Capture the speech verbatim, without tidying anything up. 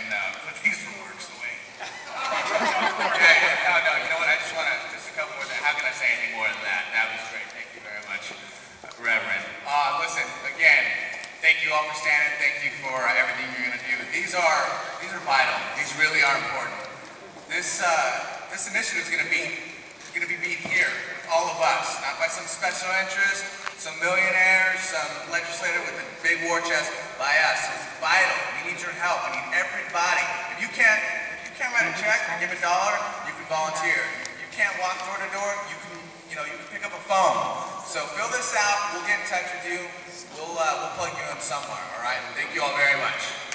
and uh, put these remarks away. Yeah, yeah, no, no, you know what, I just want to, just a couple more things. How can I say anything more than that? That was great. Thank you very much, uh, Reverend. Uh, listen, again, thank you all for standing. Thank you for uh, everything you're going to do. These are, these are vital. These really are important. This, uh, this initiative is going to be, going to be beat here with all of us, not by some special interest, some millionaires, some legislator with a big war chest, by us. So it's vital. We need your help. We need everybody. If you can't, if you can't write a check or give a dollar, you can volunteer. If you can't walk door to door, you can, you know, you can pick up a phone. So fill this out. We'll get in touch with you. We'll, uh, we'll plug you in somewhere. All right. Thank you all very much.